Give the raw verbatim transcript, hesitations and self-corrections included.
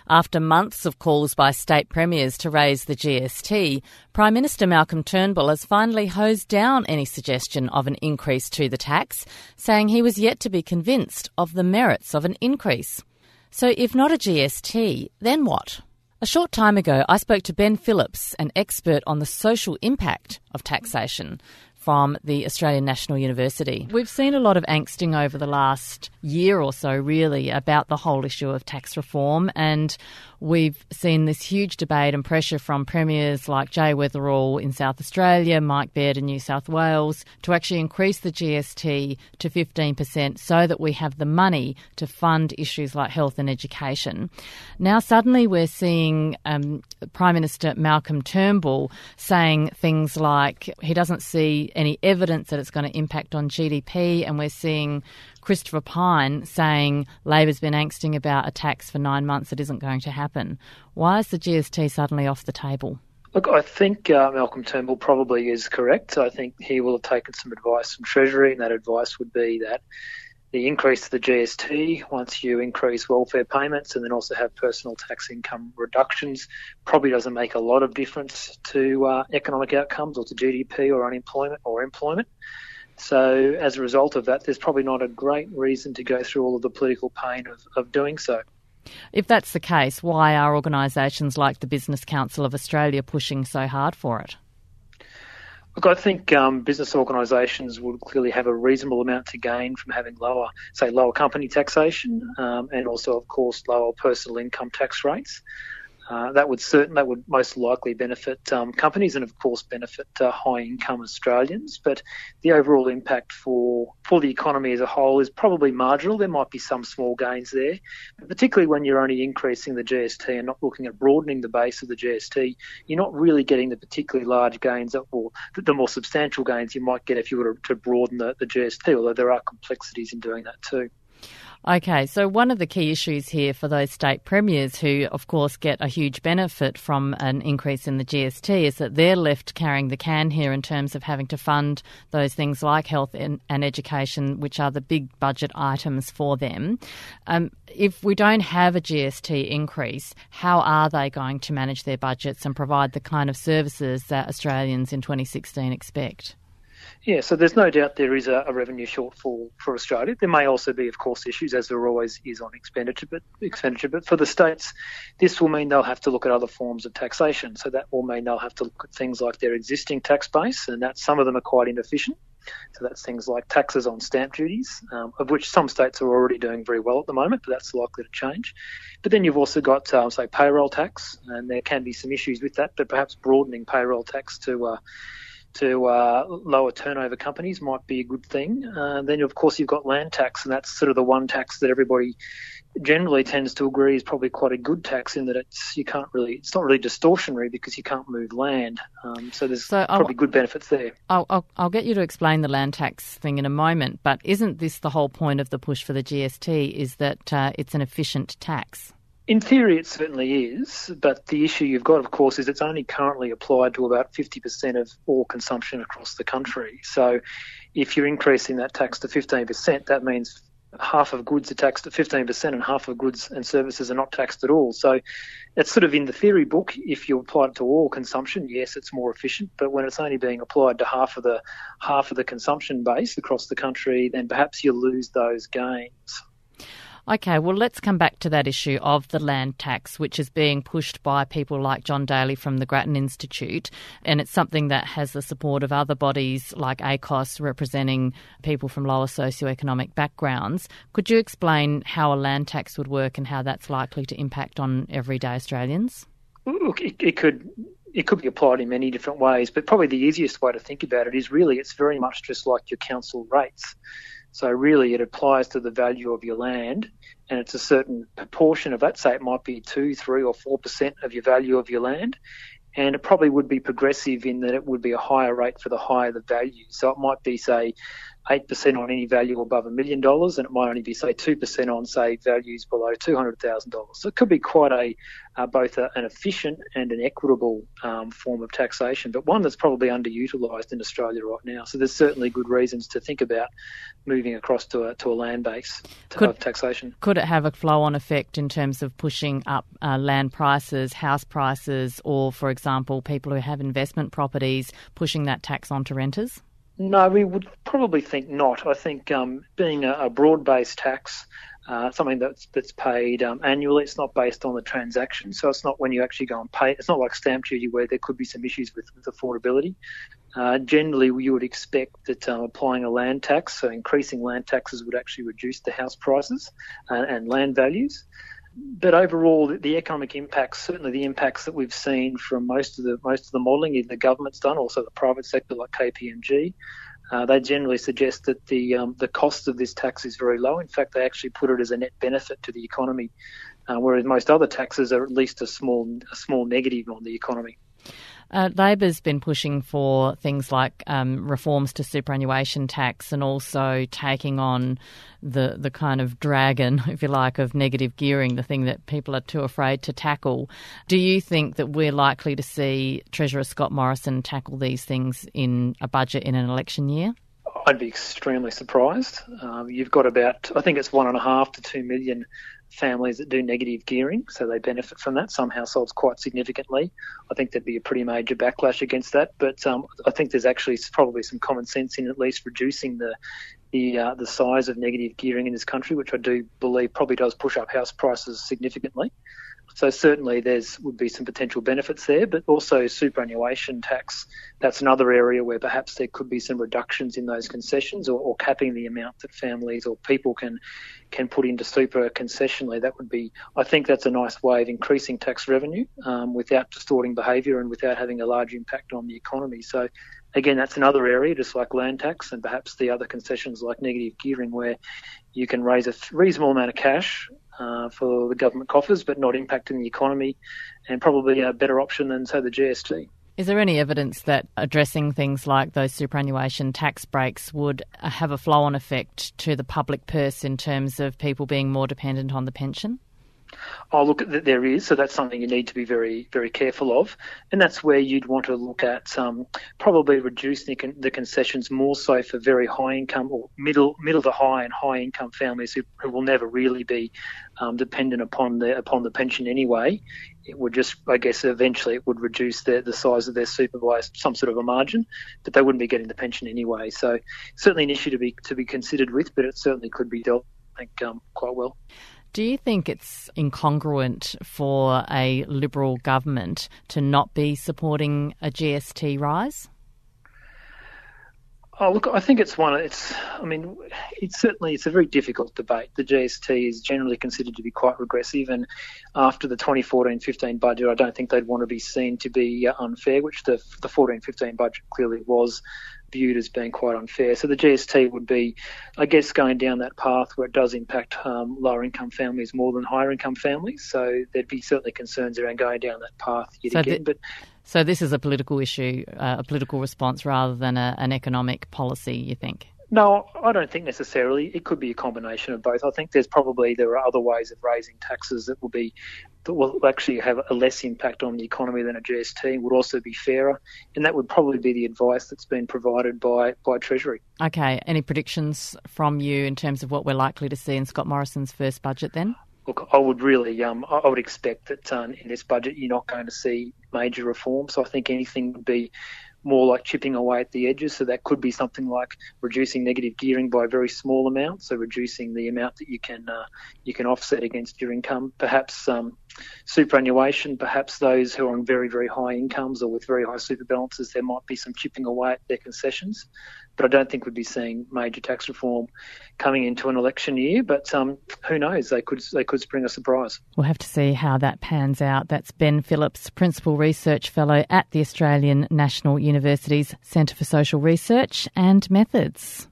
After months of calls by state premiers to raise the G S T, Prime Minister Malcolm Turnbull has finally hosed down any suggestion of an increase to the tax, saying he was yet to be convinced of the merits of an increase. So if not a G S T, then what? A short time ago, I spoke to Ben Phillips, an expert on the social impact of taxation from the Australian National University. We've seen a lot of angsting over the last year or so, really, about the whole issue of tax reform, and we've seen this huge debate and pressure from premiers like Jay Weatherill in South Australia, Mike Baird in New South Wales, to actually increase the G S T to fifteen percent so that we have the money to fund issues like health and education. Now suddenly we're seeing um, Prime Minister Malcolm Turnbull saying things like he doesn't see any evidence that it's going to impact on G D P, and we're seeing Christopher Pyne saying Labor's been angsting about a tax for nine months that isn't going to happen. Why is the G S T suddenly off the table? Look, I think uh, Malcolm Turnbull probably is correct. I think he will have taken some advice from Treasury, and that advice would be that the increase to the G S T, once you increase welfare payments and then also have personal tax income reductions, probably doesn't make a lot of difference to uh, economic outcomes or to G D P or unemployment or employment. So as a result of that, there's probably not a great reason to go through all of the political pain of, of doing so. If that's the case, why are organisations like the Business Council of Australia pushing so hard for it? Look, I think um, business organisations would clearly have a reasonable amount to gain from having lower, say, lower company taxation um, and also, of course, lower personal income tax rates. Uh, that would certain that would most likely benefit um, companies and, of course, benefit uh, high-income Australians. But the overall impact for for the economy as a whole is probably marginal. There might be some small gains there, but particularly when you're only increasing the G S T and not looking at broadening the base of the G S T, you're not really getting the particularly large gains or the more substantial gains you might get if you were to broaden the, the G S T, although there are complexities in doing that too. Okay, so one of the key issues here for those state premiers who, of course, get a huge benefit from an increase in the G S T is that they're left carrying the can here in terms of having to fund those things like health and, and education, which are the big budget items for them. Um, if we don't have a G S T increase, how are they going to manage their budgets and provide the kind of services that Australians in twenty sixteen expect? Yeah, so there's no doubt there is a, a revenue shortfall for Australia. There may also be, of course, issues, as there always is on expenditure, but expenditure. But for the states, this will mean they'll have to look at other forms of taxation. So that will mean they'll have to look at things like their existing tax base, and that some of them are quite inefficient. So that's things like taxes on stamp duties, um, of which some states are already doing very well at the moment, but that's likely to change. But then you've also got, um, say, payroll tax, and there can be some issues with that, but perhaps broadening payroll tax to uh, to uh, lower turnover companies might be a good thing. Uh, then, of course, you've got land tax, and that's sort of the one tax that everybody generally tends to agree is probably quite a good tax in that it's you can't really it's not really distortionary because you can't move land. Um, so there's so probably I'll, good benefits there. I'll, I'll, I'll get you to explain the land tax thing in a moment, but isn't this the whole point of the push for the G S T, is that uh, it's an efficient tax? In theory, it certainly is, but the issue you've got, of course, is it's only currently applied to about fifty percent of all consumption across the country. So if you're increasing that tax to fifteen percent, that means half of goods are taxed at fifteen percent and half of goods and services are not taxed at all. So it's sort of in the theory book, if you apply it to all consumption, yes, it's more efficient, but when it's only being applied to half of the half of the consumption base across the country, then perhaps you lose those gains. Okay, well, let's come back to that issue of the land tax, which is being pushed by people like John Daly from the Grattan Institute, and it's something that has the support of other bodies like A C O S representing people from lower socioeconomic backgrounds. Could you explain how a land tax would work and how that's likely to impact on everyday Australians? Look, it, it could... It could be applied in many different ways, but probably the easiest way to think about it is really it's very much just like your council rates. So really it applies to the value of your land, and it's a certain proportion of that. Say it might be two, three or four percent of your value of your land. And it probably would be progressive in that it would be a higher rate for the higher the value. So it might be, say, eight percent on any value above a million dollars, and it might only be, say, two percent on, say, values below two hundred thousand dollars. So it could be quite a uh, both a, an efficient and an equitable um, form of taxation, but one that's probably underutilised in Australia right now. So there's certainly good reasons to think about moving across to a, to a land base could, of taxation. Could it have a flow-on effect in terms of pushing up uh, land prices, house prices, or, for example, people who have investment properties, pushing that tax onto renters? No, we would probably think not. I think um, being a, a broad-based tax, uh, something that's that's paid um, annually, it's not based on the transaction, so it's not when you actually go and pay. It's not like stamp duty where there could be some issues with, with affordability. Uh, generally, you would expect that um, applying a land tax, so increasing land taxes would actually reduce the house prices uh, and land values. But overall, the, the economic impacts, certainly the impacts that we've seen from most of the most of the modelling, either the government's done, also the private sector like K P M G, uh, they generally suggest that the um, the cost of this tax is very low. In fact, they actually put it as a net benefit to the economy, uh, whereas most other taxes are at least a small a small negative on the economy. Uh, Labor's been pushing for things like um, reforms to superannuation tax and also taking on the the kind of dragon, if you like, of negative gearing, the thing that people are too afraid to tackle. Do you think that we're likely to see Treasurer Scott Morrison tackle these things in a budget in an election year? I'd be extremely surprised. Um, you've got about, I think it's one and a half to two million families that do negative gearing, so they benefit from that. Some households quite significantly. I think there'd be a pretty major backlash against that, but um, I think there's actually probably some common sense in at least reducing the the uh, the size of negative gearing in this country, which I do believe probably does push up house prices significantly. So certainly there's would be some potential benefits there, but also superannuation tax, that's another area where perhaps there could be some reductions in those concessions or, or capping the amount that families or people can can put into super concessionally. That would be, I think that's a nice way of increasing tax revenue um, without distorting behaviour and without having a large impact on the economy. So again, that's another area, just like land tax and perhaps the other concessions like negative gearing, where you can raise a reasonable amount of cash uh, for the government coffers but not impacting the economy, and probably a better option than, say, the G S T. Is there any evidence that addressing things like those superannuation tax breaks would have a flow-on effect to the public purse in terms of people being more dependent on the pension? Oh, look, there is. So that's something you need to be very, very careful of. And that's where you'd want to look at um, probably reducing the, the concessions more so for very high income or middle middle to high and high income families who, who will never really be um, dependent upon the upon the pension anyway. It would just, I guess, eventually it would reduce the, the size of their super by some sort of a margin, but they wouldn't be getting the pension anyway. So certainly an issue to be to be considered with, but it certainly could be dealt, I think, um, quite well. Do you think it's incongruent for a Liberal government to not be supporting a G S T rise? Oh, look, I think it's one. It's, I mean, it's certainly it's a very difficult debate. The G S T is generally considered to be quite regressive, and after the twenty fourteen fifteen budget, I don't think they'd want to be seen to be unfair, which the the fourteen fifteen budget clearly was viewed as being quite unfair. So the G S T would be, I guess, going down that path where it does impact um, lower income families more than higher income families. So there'd be certainly concerns around going down that path yet so again. The, but so this is a political issue, uh, a political response rather than a, an economic policy, you think? No, I don't think necessarily. It could be a combination of both. I think there's probably there are other ways of raising taxes that will be that will actually have a less impact on the economy than a G S T, would also be fairer, and that would probably be the advice that's been provided by, by Treasury. Okay, any predictions from you in terms of what we're likely to see in Scott Morrison's first budget then? Look, I would really, um, I would expect that um, in this budget you're not going to see major reforms. So I think anything would be more like chipping away at the edges. So that could be something like reducing negative gearing by a very small amount, so reducing the amount that you can uh, you can offset against your income. Perhaps um, superannuation, perhaps those who are on very, very high incomes or with very high super balances, there might be some chipping away at their concessions. But I don't think we'd be seeing major tax reform coming into an election year. But um, who knows? They could they could spring a surprise. We'll have to see how that pans out. That's Ben Phillips, Principal Research Fellow at the Australian National University's Centre for Social Research and Methods.